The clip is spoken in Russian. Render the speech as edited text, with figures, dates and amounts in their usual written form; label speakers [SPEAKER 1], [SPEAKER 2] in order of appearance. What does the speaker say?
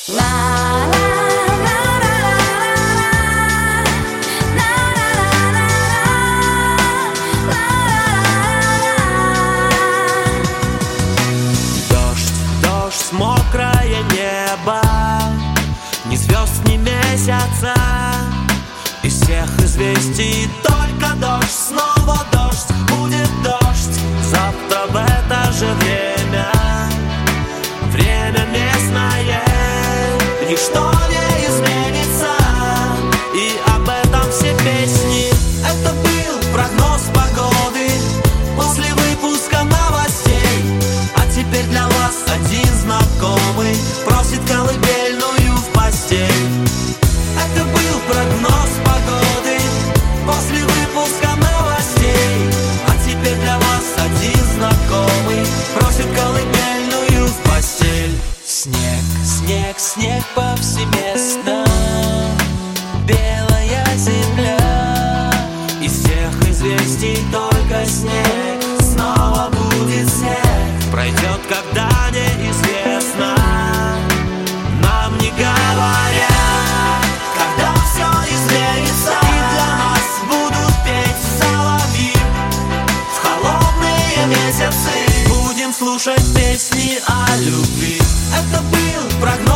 [SPEAKER 1] Дождь, мокрое небо, ни звезд, ни месяца. Из всех известий только дождь, снова дождь, будет дождь. Завтра в это же время, время местное, ничто не изменится, и об этом все песни. Это был прогноз погоды после выпуска новостей. А теперь для вас один знакомый просит колыбельную в постель. Это был прогноз погоды после выпуска новостей. А теперь для вас один знакомый просит колыбельную в постель. Снег, снег, снег повсеместно, белая земля. Из всех известий только снег, снова будет снег. Пройдет, когда неизвестно, нам не говорят, когда все изменится, и для нас будут петь соловьи. В холодные месяцы будем слушать песни о любви. Это был прогноз